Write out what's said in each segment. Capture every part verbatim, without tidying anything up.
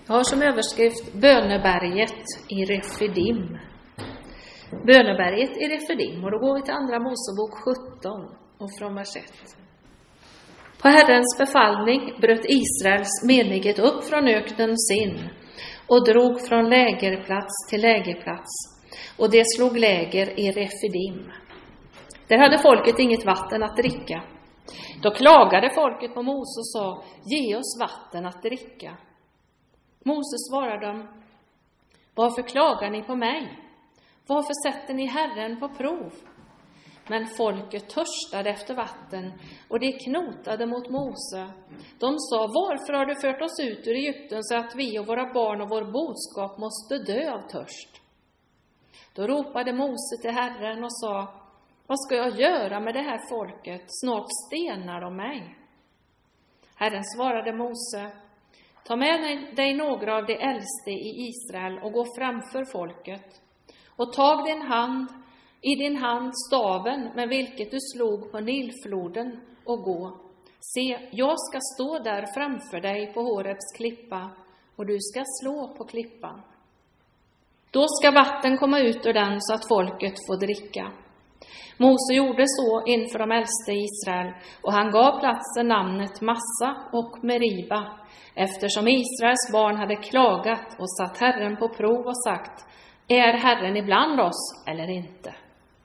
Jag har som överskrift Böneberget i Refidim. Böneberget i Refidim. Och då går vi till andra Mosebok sjutton och från vers ett. På Herrens befallning bröt Israels menighet upp från öknen sin och drog från lägerplats till lägerplats. Och det slog läger i Refidim. Där hade folket inget vatten att dricka. Då klagade folket på Mose och sa: ge oss vatten att dricka. Mose svarade dem: varför klagar ni på mig? Varför sätter ni Herren på prov? Men folket törstade efter vatten och det knotade mot Mose. De sa: varför har du fört oss ut ur Egypten så att vi och våra barn och vår boskap måste dö av törst? Då ropade Mose till Herren och sa: vad ska jag göra med det här folket? Snart stenar de mig. Herren svarade Mose: ta med dig några av de äldste i Israel och gå framför folket. Och tag din hand, i din hand staven med vilket du slog på Nilfloden och gå. Se, jag ska stå där framför dig på Horebs klippa och du ska slå på klippan. Då ska vatten komma ut ur den så att folket får dricka. Mose gjorde så inför de äldste i Israel och han gav platsen namnet Massa och Meriba, eftersom Israels barn hade klagat och satt Herren på prov och sagt: är Herren ibland oss eller inte?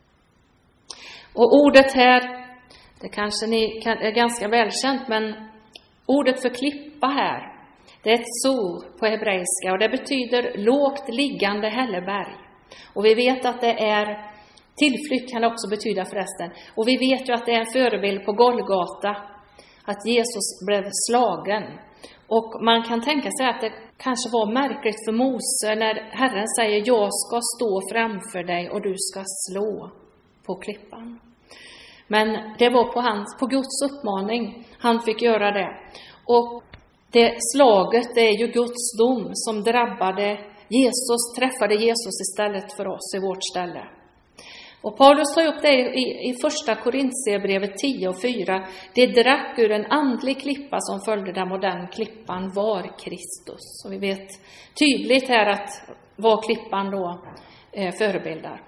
Och ordet här, det kanske ni kan, är ganska välkänt, men ordet för klippa här, det är ett so på hebreiska och det betyder lågt liggande hälleberg. Och vi vet att det är tillflykt, kan det också betyda förresten. Och vi vet ju att det är en förebild på Golgata, att Jesus blev slagen. Och man kan tänka sig att det kanske var märkligt för Mose när Herren säger: jag ska stå framför dig och du ska slå på klippan. Men det var på, hans, på Guds uppmaning han fick göra det. Och det slaget, det är ju Guds dom som drabbade Jesus, träffade Jesus istället för oss i vårt ställe. Och Paulus tar upp det i, i första Korintierbrevet tio och fyra. Det drack ur en andlig klippa som följde dem och den klippan var Kristus. Så vi vet tydligt här att vad klippan då eh, förebildar.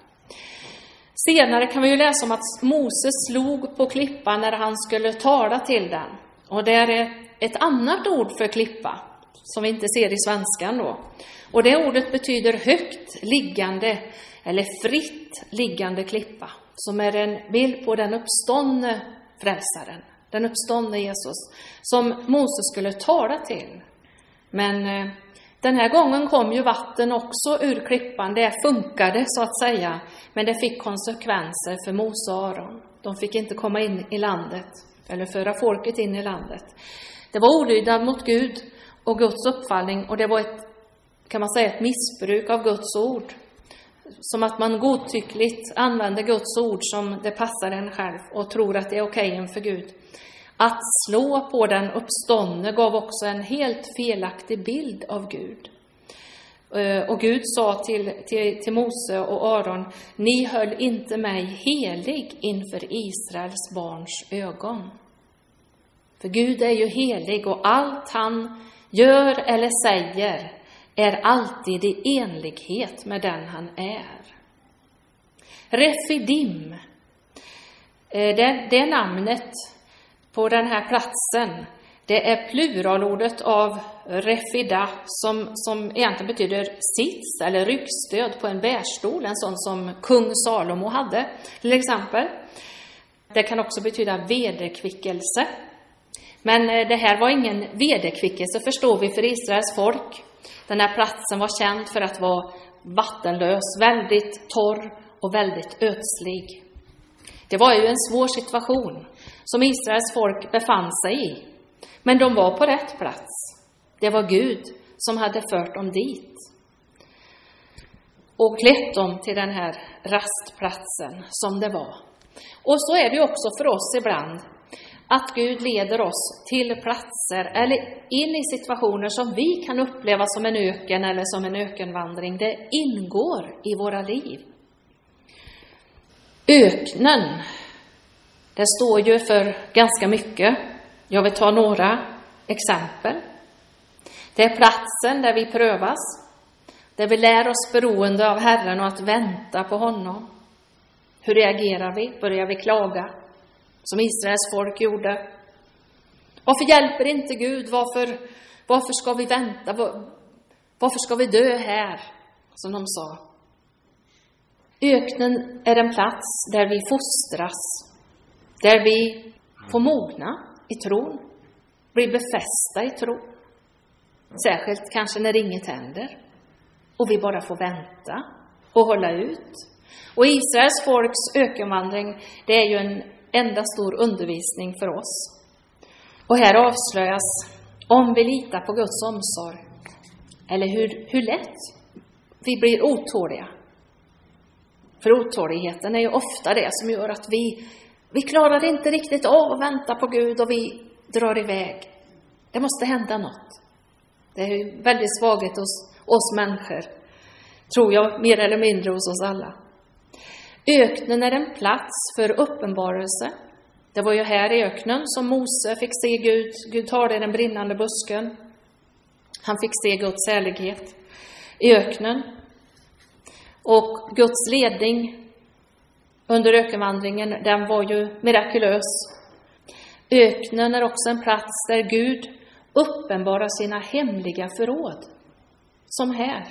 Senare kan vi ju läsa om att Moses slog på klippan när han skulle tala till den. Och det är ett annat ord för klippa som vi inte ser i svenskan då. Och det ordet betyder högt liggande eller fritt liggande klippa, som är en bild på den uppståndne frälsaren, den uppståndne Jesus, som Moses skulle tala till. Men eh, den här gången kom ju vatten också ur klippan. Det funkade så att säga, men det fick konsekvenser för Mose och Aron. De fick inte komma in i landet eller föra folket in i landet. Det var olydnad mot Gud och Guds uppfallning, och det var ett, kan man säga, ett missbruk av Guds ord. Som att man godtyckligt använder Guds ord som det passar en själv och tror att det är okej inför Gud. Att slå på den uppståndne gav också en helt felaktig bild av Gud. Och Gud sa till, till, till Mose och Aron: ni höll inte mig helig inför Israels barns ögon. För Gud är ju helig och allt han gör eller säger är alltid i enlighet med den han är. Refidim, det, det namnet på den här platsen, det är pluralordet av refida som, som egentligen betyder sits eller ryggstöd på en bärstol, en sån som kung Salomo hade till exempel. Det kan också betyda vederkvickelse. Men det här var ingen vederkvickelse, förstår vi, för Israels folk. Den här platsen var känd för att vara vattenlös, väldigt torr och väldigt ödslig. Det var ju en svår situation som Israels folk befann sig i. Men de var på rätt plats. Det var Gud som hade fört dem dit och lett dem till den här rastplatsen som det var. Och så är det ju också för oss ibland, att Gud leder oss till platser eller in i situationer som vi kan uppleva som en öken eller som en ökenvandring. Det ingår i våra liv. Öknen, det står ju för ganska mycket. Jag vill ta några exempel. Det är platsen där vi prövas, där vi lär oss beroende av Herren och att vänta på honom. Hur reagerar vi? Börjar vi klaga, som Israels folk gjorde? Varför hjälper inte Gud? Varför, varför ska vi vänta? Var, varför ska vi dö här? Som de sa. Öknen är en plats där vi fostras, där vi får mogna i tron, blir befästa i tro. Särskilt kanske när inget händer och vi bara får vänta och hålla ut. Och Israels folks ökenvandring, det är ju en enda stor undervisning för oss. Och här avslöjas om vi litar på Guds omsorg eller hur, hur lätt vi blir otåliga. För otåligheten är ju ofta det som gör att vi, vi klarar inte riktigt av att vänta på Gud och vi drar iväg. Det måste hända något. Det är ju väldigt svaghet hos oss människor, tror jag, mer eller mindre hos oss alla. Öknen är en plats för uppenbarelse. Det var ju här i öknen som Mose fick se Gud. Gud talade i den brinnande busken. Han fick se Guds härlighet i öknen. Och Guds ledning under ökenvandringen, den var ju mirakulös. Öknen är också en plats där Gud uppenbarar sina hemliga förråd. Som här,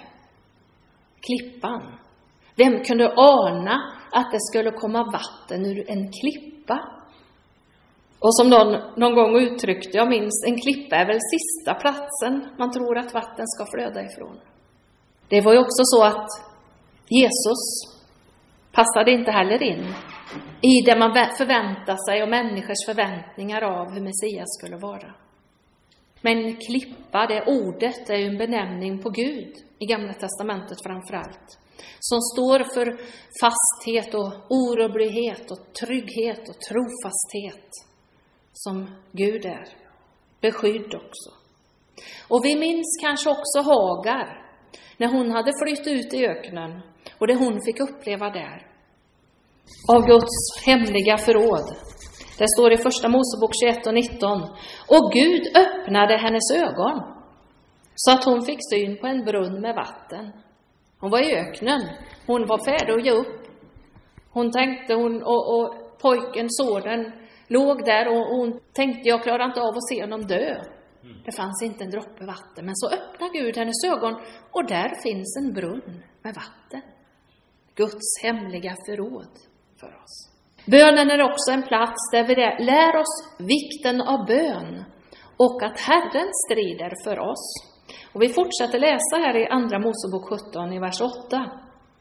klippan. Vem kunde ana att det skulle komma vatten ur en klippa? Och som någon, någon gång uttryckte, jag minns, en klippa är väl sista platsen man tror att vatten ska flöda ifrån. Det var ju också så att Jesus passade inte heller in i det man förväntar sig och människors förväntningar av hur Messias skulle vara. Men klippa, det ordet är ju en benämning på Gud i Gamla testamentet framförallt. Som står för fasthet och orubblighet och trygghet och trofasthet som Gud är. Beskydd också. Och vi minns kanske också Hagar när hon hade flyttat ut i öknen och det hon fick uppleva där. Av Guds hemliga förråd. Det står i första Mosebok tjugoett och nitton. Och Gud öppnade hennes ögon så att hon fick syn på en brunn med vatten. Hon var i öknen. Hon var färdig att ge upp. Hon tänkte, hon, och, och pojken, sonen, låg där och hon tänkte, jag klarar inte av att se honom dö. Det fanns inte en droppe vatten. Men så öppnar Gud hennes ögon och där finns en brunn med vatten. Guds hemliga förråd för oss. Bönen är också en plats där vi lär oss vikten av bön och att Herren strider för oss. Och vi fortsätter läsa här i andra Mosebok sjutton i vers åtta.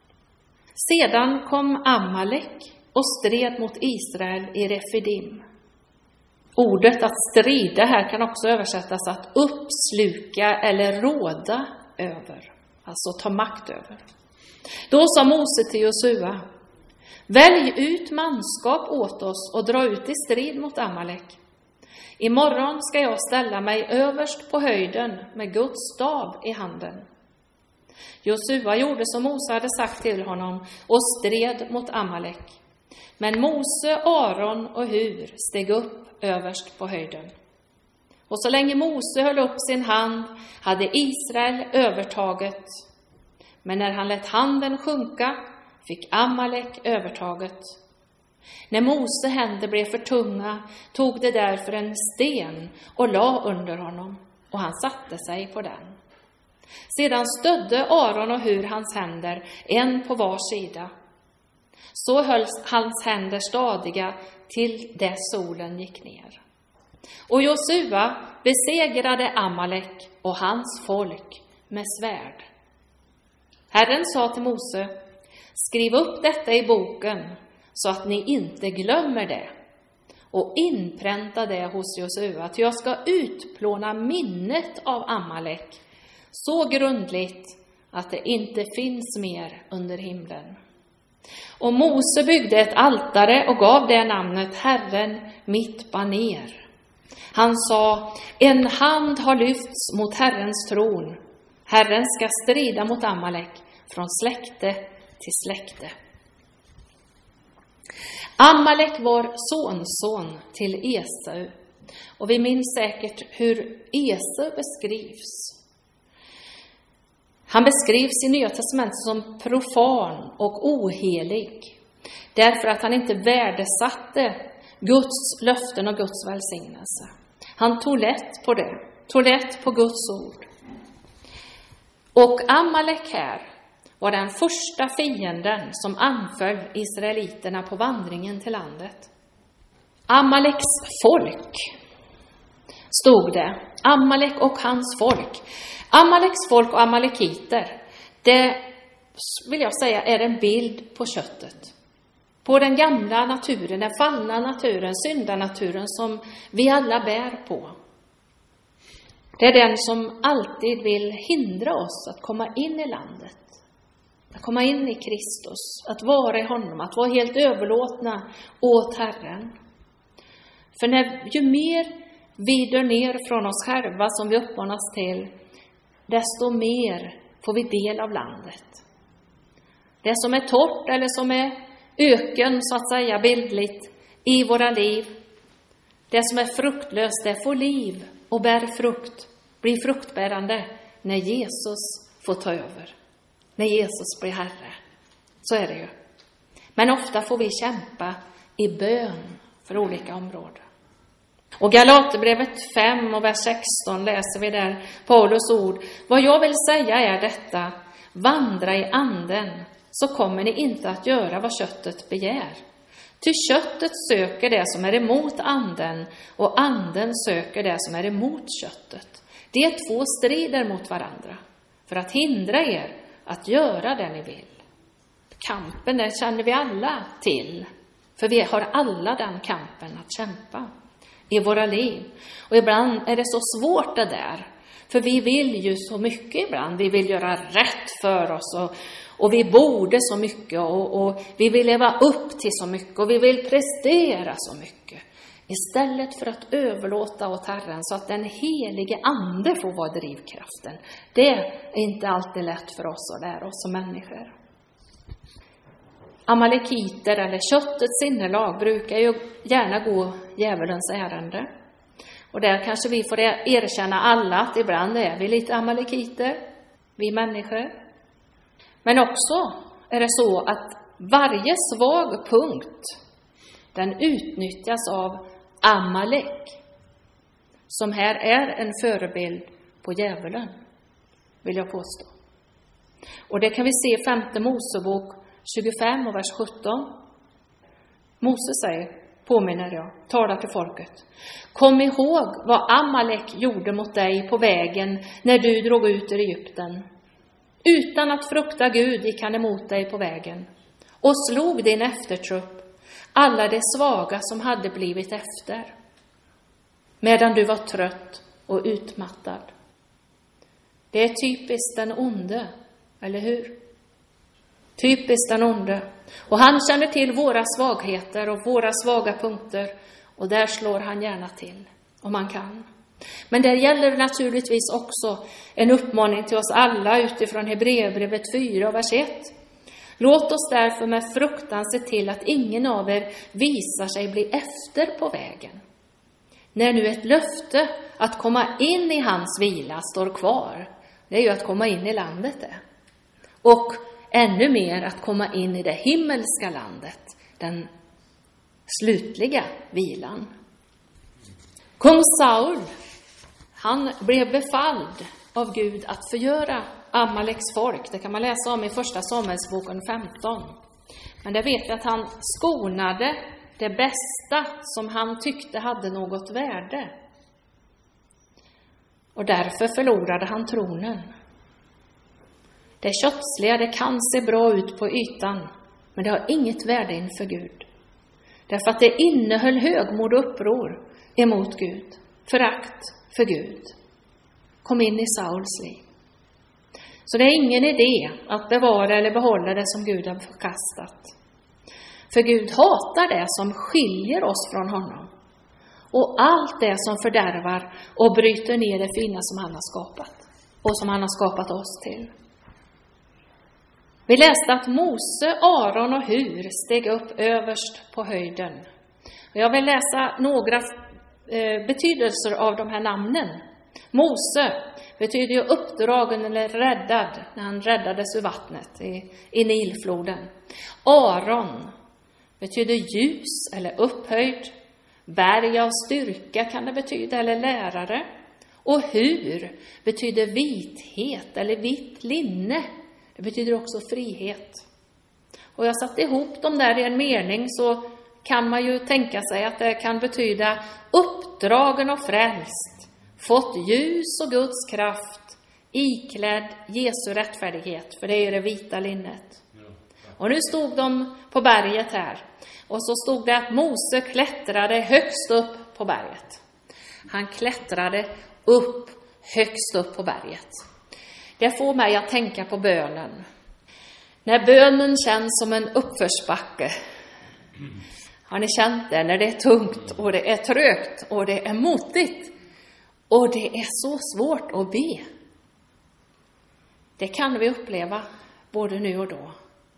Sedan kom Amalek och stred mot Israel i Refidim. Ordet att strida här kan också översättas att uppsluka eller råda över. Alltså ta makt över. Då sa Mose till Josua: välj ut manskap åt oss och dra ut i strid mot Amalek. Imorgon ska jag ställa mig överst på höjden med Guds stav i handen. Josua gjorde som Mose hade sagt till honom och stred mot Amalek. Men Mose, Aron och Hur steg upp överst på höjden. Och så länge Mose höll upp sin hand hade Israel övertaget. Men när han lät handen sjunka fick Amalek övertaget. När Mose händer blev för tunga tog det därför en sten och la under honom och han satte sig på den. Sedan stödde Aron och Hur hans händer, en på var sida. Så hölls hans händer stadiga till dess solen gick ner. Och Josua besegrade Amalek och hans folk med svärd. Herren sa till Mose: skriv upp detta i boken så att ni inte glömmer det. Och inpränta det hos Josua, att jag ska utplåna minnet av Amalek så grundligt att det inte finns mer under himlen. Och Mose byggde ett altare och gav det namnet Herren mitt baner. Han sa: en hand har lyfts mot Herrens tron. Herren ska strida mot Amalek från släkte till släkte. Amalek var sonson till Esau. Och vi minns säkert hur Esau beskrivs Han beskrivs i Nya testamentet som profan och ohelig. Därför att han inte värdesatte Guds löften och Guds välsignelse. Han tog lätt på det. Tog lätt på Guds ord. Och Amalek här var den första fienden som anföll israeliterna på vandringen till landet. Amaleks folk stod det. Amalek och hans folk. Amaleks folk och amalekiter, det vill jag säga är en bild på köttet. På den gamla naturen, den fallna naturen, syndanaturen som vi alla bär på. Det är den som alltid vill hindra oss att komma in i landet. Att komma in i Kristus, att vara i honom, att vara helt överlåtna åt Herren. För när, ju mer vi dör ner från oss själva som vi uppmanas till, desto mer får vi del av landet. Det som är torrt eller som är öken så att säga bildligt i våra liv, det som är fruktlöst, det får liv och bär frukt, blir fruktbärande när Jesus får ta över. När Jesus blir Herre. Så är det ju. Men ofta får vi kämpa i bön för olika områden. Och Galaterbrevet fem och vers sexton läser vi där Paulus ord. Vad jag vill säga är detta: vandra i anden, så kommer ni inte att göra vad köttet begär. Ty köttet söker det som är emot anden, och anden söker det som är emot köttet. De två strider mot varandra för att hindra er att göra det ni vill. Kampen, den känner vi alla till. För vi har alla den kampen att kämpa i våra liv. Och ibland är det så svårt det där. För vi vill ju så mycket ibland. Vi vill göra rätt för oss. Och, och vi borde så mycket. Och, och vi vill leva upp till så mycket. Och vi vill prestera så mycket. Istället för att överlåta åt Herren så att den helige ande får vara drivkraften. Det är inte alltid lätt för oss att lära oss som människor. Amalekiter eller köttets sinnelag brukar ju gärna gå djävulens ärende. Och där kanske vi får erkänna alla att ibland är vi lite amalekiter, vi människor. Men också är det så att varje svag punkt, den utnyttjas av Amalek, som här är en förebild på djävulen, vill jag påstå. Och det kan vi se i femte Mosebok tjugofem och vers sjutton. Mose säger, påminner jag, talar till folket: kom ihåg vad Amalek gjorde mot dig på vägen när du drog ut ur Egypten. Utan att frukta Gud gick han emot dig på vägen och slog din eftertrupp, alla de svaga som hade blivit efter, medan du var trött och utmattad. Det är typiskt den onde, eller hur? Typiskt den onde. Och han känner till våra svagheter och våra svaga punkter, och där slår han gärna till om man kan. Men det gäller naturligtvis också en uppmaning till oss alla utifrån Hebreerbrevet fyra, vers ett. Låt oss därför med fruktan se till att ingen av er visar sig bli efter på vägen. När nu ett löfte att komma in i hans vila står kvar, det är ju att komma in i landet det. Och ännu mer att komma in i det himmelska landet, den slutliga vilan. Kung Saul, han blev befalld av Gud att förgöra Amaleks folk. Det kan man läsa om i första Samuelsboken femton. Men det vet vi att han skonade det bästa som han tyckte hade något värde. Och därför förlorade han tronen. Det kötsliga, det kan se bra ut på ytan, men det har inget värde inför Gud. Därför att det innehöll högmod och uppror emot Gud. Förakt för Gud kom in i Sauls liv. Så det är ingen idé att bevara eller behålla det som Gud har förkastat. För Gud hatar det som skiljer oss från honom. Och allt det som fördärvar och bryter ner det fina som han har skapat. Och som han har skapat oss till. Vi läste att Mose, Aron och Hur steg upp överst på höjden. Och jag vill läsa några eh, betydelser av de här namnen. Mose betyder ju uppdragen eller räddad, när han räddades ur vattnet i, i Nilfloden. Aron betyder ljus eller upphöjd. Berg av styrka kan det betyda, eller lärare. Och hur betyder vithet eller vitt linne. Det betyder också frihet. Och jag satte ihop dem där i en mening, så kan man ju tänka sig att det kan betyda uppdragen och frälst, fått ljus och Guds kraft, iklädd Jesu rättfärdighet, för det är det vita linnet. Och nu stod de på berget här, och så stod det att Mose klättrade högst upp på berget. Han klättrade upp högst upp på berget. Det får mig att tänka på bönen. När bönen känns som en uppförsbacke. Har ni känt det? När det är tungt och det är trögt och det är motigt och det är så svårt att be. Det kan vi uppleva både nu och då.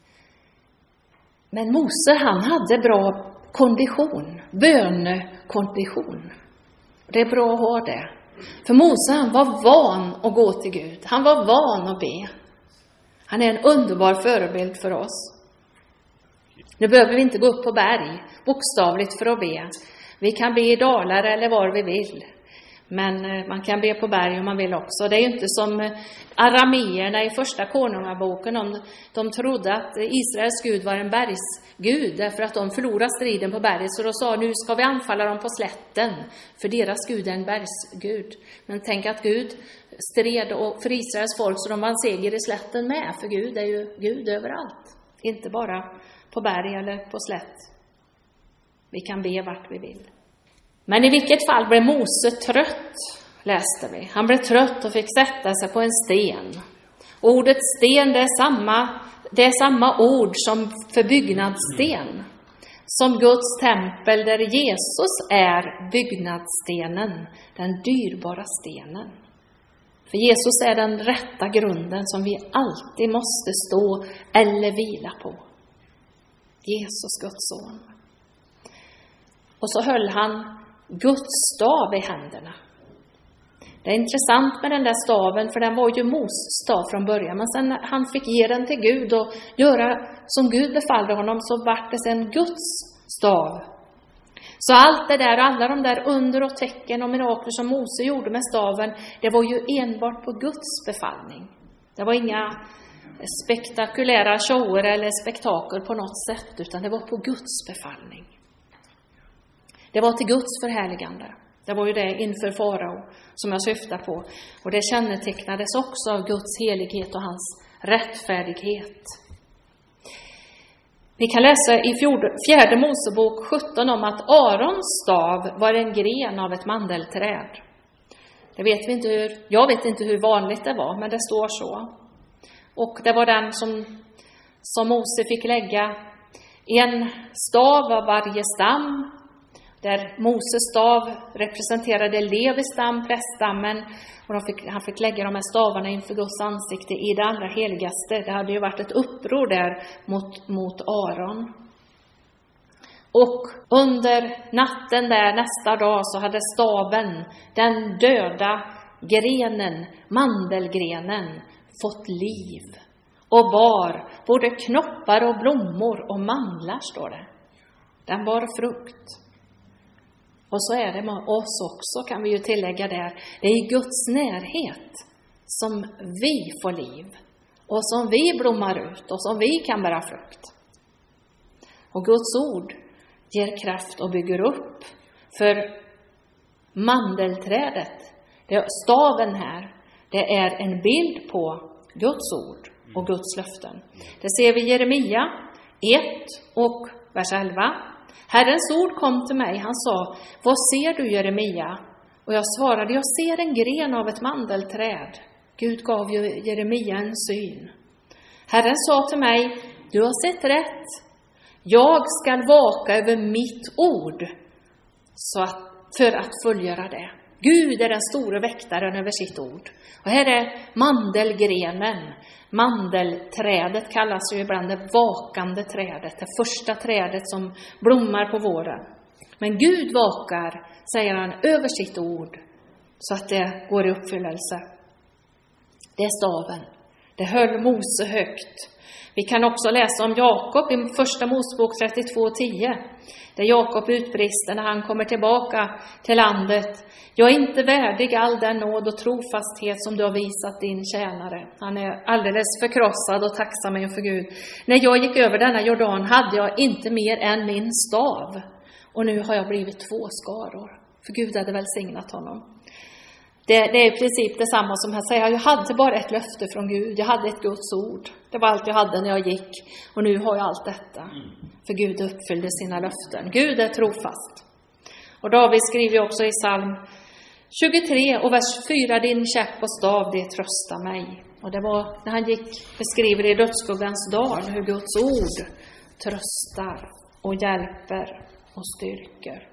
Men Mose, han hade bra kondition, bönekondition. Det är bra att ha det. För Mose, han var van att gå till Gud. Han var van att be. Han är en underbar förebild för oss. Nu behöver vi inte gå upp på berg, bokstavligt, för att be. Vi kan be i dalar eller var vi vill. Men man kan be på berg om man vill också. Det är ju inte som arameerna i första konungaboken. De, de trodde att Israels Gud var en bergsgud, därför att de förlorade striden på berget. Så de sa, nu ska vi anfalla dem på slätten, för deras Gud är en bergsgud. Men tänk att Gud stred och för Israels folk, så de vann seger i slätten med. För Gud är ju Gud överallt, inte bara på berg eller på slätt. Vi kan be vart vi vill. Men i vilket fall blev Mose trött, läste vi. Han blev trött och fick sätta sig på en sten. Ordet sten, det är samma, det är samma ord som för byggnadssten. Som Guds tempel, där Jesus är byggnadsstenen, den dyrbara stenen. För Jesus är den rätta grunden som vi alltid måste stå eller vila på. Jesus, Guds son. Och så höll han Guds stav i händerna. Det är intressant med den där staven, för den var ju Moses stav från början. Men sen han fick ge den till Gud och göra som Gud befallde honom, så vart det sen Guds stav. Så allt det där, alla de där under och tecken och mirakler som Mose gjorde med staven, det var ju enbart på Guds befallning. Det var inga spektakulära shower eller spektakel på något sätt, utan det var på Guds befallning. Det var till Guds förhärligande. Det var ju det inför farao som jag syftar på. Och det kännetecknades också av Guds helighet och hans rättfärdighet. Vi kan läsa i fjärde Mosebok sjutton om att Arons stav var en gren av ett mandelträd. Det vet vi inte hur, jag vet inte hur vanligt det var, men det står så. Och det var den som, som Mose fick lägga en stav av varje stam. Där Moses stav representerade Levis stam, präststammen, och de fick, han fick lägga de här stavarna inför Guds ansikte i det allra heligaste. Det hade ju varit ett uppror där mot, mot Aron. Och under natten där nästa dag så hade staven, den döda grenen, mandelgrenen, fått liv. Och bar både knoppar och blommor och mandlar, står det. Den bar frukt. Och så är det med oss också, kan vi ju tillägga där. Det är i Guds närhet som vi får liv. Och som vi blommar ut och som vi kan bära frukt. Och Guds ord ger kraft och bygger upp. För mandelträdet, det, staven här, det är en bild på Guds ord och Guds löften. Det ser vi i Jeremia ett och vers elva. Herrens ord kom till mig, han sa, vad ser du, Jeremia? Och jag svarade, jag ser en gren av ett mandelträd. Gud gav ju Jeremia en syn. Herren sa till mig, du har sett rätt. Jag ska vaka över mitt ord så att, för att fullgöra det. Gud är den store väktaren över sitt ord. Och här är mandelgrenen. Mandelträdet kallas ju ibland det vakande trädet. Det första trädet som blommar på våren. Men Gud vakar, säger han, över sitt ord så att det går i uppfyllelse. Det är staven. Det höll Mose högt. Vi kan också läsa om Jakob i första Mosebok trettiotvå tio. Där Jakob utbrister när han kommer tillbaka till landet. Jag är inte värdig all den nåd och trofasthet som du har visat din tjänare. Han är alldeles förkrossad och tacksam inför Gud. När jag gick över denna Jordan hade jag inte mer än min stav. Och nu har jag blivit två skaror. För Gud hade välsignat honom. Det, det är i princip detsamma som han säger. Jag hade bara ett löfte från Gud. Jag hade ett Guds ord. Det var allt jag hade när jag gick. Och nu har jag allt detta. För Gud uppfyllde sina löften. Gud är trofast. Och David skriver också i psalm tjugotre och vers fyra. Din käpp och stav, det tröstar mig. Och det var när han gick, beskriver i dödsskuggans dal hur Guds ord tröstar och hjälper och styrker.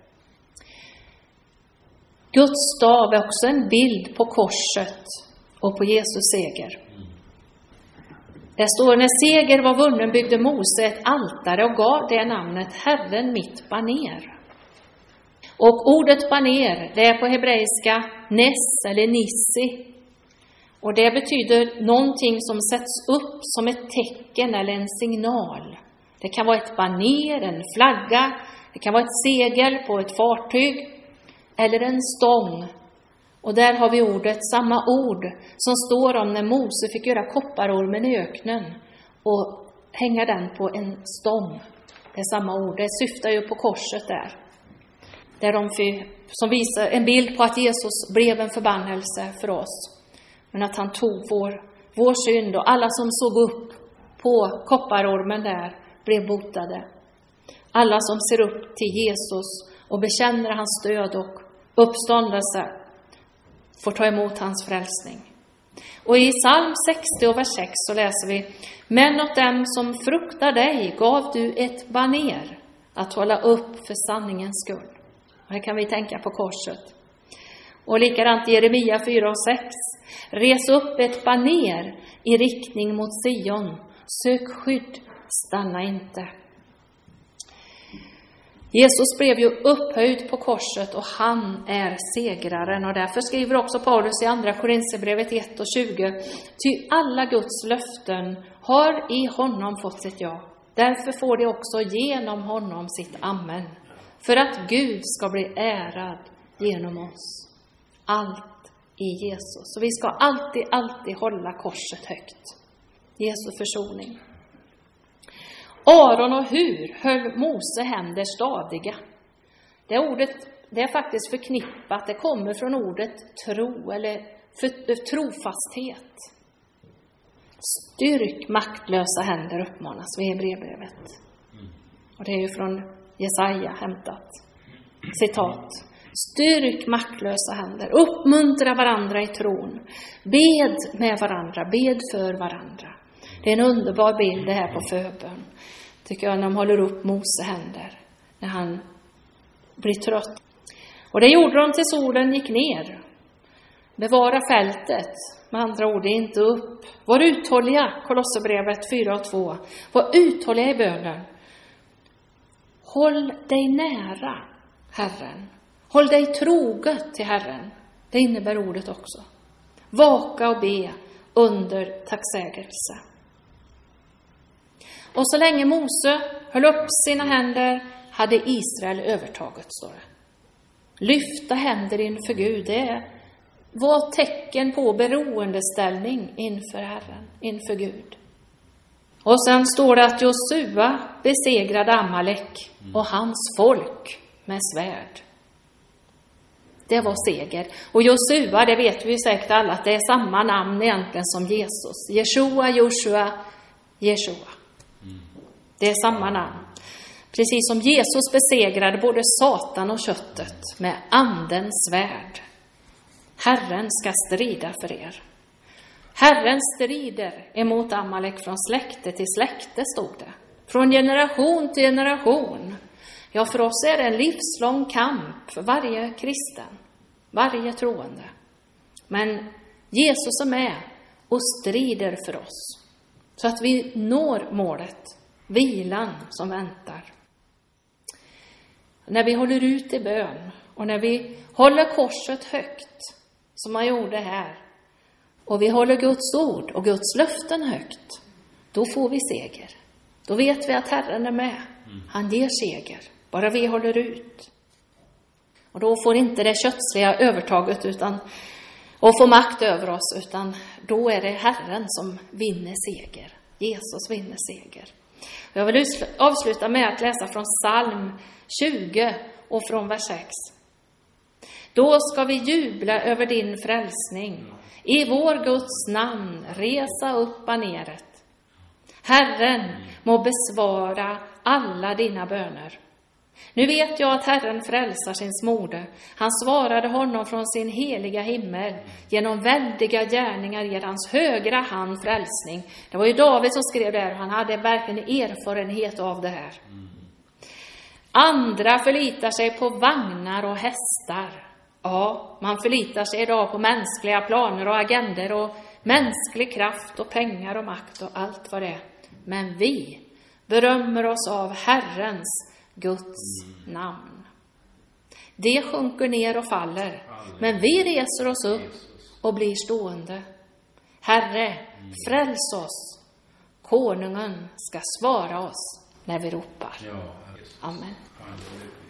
Guds stav är också en bild på korset och på Jesus seger. Det står, när seger var vunnen byggde Mose ett altare och gav det namnet Herren mitt baner. Och ordet baner, det är på hebreiska nes eller nissi. Och det betyder någonting som sätts upp som ett tecken eller en signal. Det kan vara ett baner, en flagga, det kan vara ett segel på ett fartyg. Eller en stång. Och där har vi ordet, samma ord som står om när Mose fick göra kopparormen i öknen och hänga den på en stång. Det är samma ord, det syftar ju på korset där. Där de som visar en bild på att Jesus blev en förbannelse för oss. Men att han tog vår, vår synd och alla som såg upp på kopparormen där blev botade. Alla som ser upp till Jesus och bekänner hans död och uppståndelse får ta emot hans frälsning. Och i psalm sextio vers sex så läser vi: men åt dem som fruktar dig gav du ett baner att hålla upp för sanningens skull. Och här kan vi tänka på korset. Och likadant i Jeremia fyra och sex: res upp ett baner i riktning mot Sion, sök skydd, stanna inte. Jesus blev ju upphöjd på korset och han är segraren. Och därför skriver också Paulus i andra Korinthierbrevet ett och tjugo: ty alla Guds löften har i honom fått sitt ja. Därför får de också genom honom sitt amen. För att Gud ska bli ärad genom oss. Allt i Jesus. Så vi ska alltid, alltid hålla korset högt. Jesu försoning. Aron och Hur höll Mose händer stadiga. Det ordet, det är faktiskt förknippat. Det kommer från ordet tro eller för, trofasthet. Styrk maktlösa händer uppmanas vid Hebreerbrevet. Och det är ju från Jesaja hämtat. Citat. Styrk maktlösa händer. Uppmuntra varandra i tron. Bed med varandra. Bed för varandra. Det är en underbar bild det här på förbön. Tycker jag, när de håller upp Mose händer. När han blir trött. Och det gjorde de till solen gick ner. Bevara fältet. Med andra ord, inte upp. Var uthålliga. Kolosserbrevet fyra och två. Var uthålliga i bönen. Håll dig nära Herren. Håll dig troget till Herren. Det innebär ordet också. Vaka och be under tacksägelse. Och så länge Mose höll upp sina händer hade Israel övertaget, står det. Lyfta händer inför Gud, det var tecken på beroendeställning inför Herren, inför Gud. Och sen står det att Josua besegrade Amalek och hans folk med svärd. Det var seger. Och Josua, det vet vi säkert alla, att det är samma namn egentligen som Jesus. Jeshua, Joshua, Jeshua. Det är samma namn. Precis som Jesus besegrade både Satan och köttet med andens svärd. Herren ska strida för er. Herren strider emot Amalek från släkte till släkte, stod det. Från generation till generation. Ja, för oss är det en livslång kamp för varje kristen, varje troende. Men Jesus är med och strider för oss. Så att vi når målet, vilan som väntar. När vi håller ut i bön och när vi håller korset högt, som man gjorde här, och vi håller Guds ord och Guds löften högt, då får vi seger. Då vet vi att Herren är med. Han ger seger, bara vi håller ut. Och då får inte det kötsliga övertaget utan, och få makt över oss, utan då är det Herren som vinner seger. Jesus vinner seger. Jag vill avsluta med att läsa från psalm tjugo och från vers sex. Då ska vi jubla över din frälsning, i vår Guds namn resa upp baneret. Herren må besvara alla dina böner. Nu vet jag att Herren frälsar sin smorde. Han svarade honom från sin heliga himmel. Genom väldiga gärningar ger hans högra hand frälsning. Det var ju David som skrev det här. Han hade verkligen erfarenhet av det här. Andra förlitar sig på vagnar och hästar. Ja, man förlitar sig idag på mänskliga planer och agender och mänsklig kraft och pengar och makt och allt vad det är. Men vi berömmer oss av Herrens, Guds namn. Det sjunker ner och faller, men vi reser oss upp och blir stående. Herre, fräls oss. Konungen ska svara oss när vi ropar. Amen.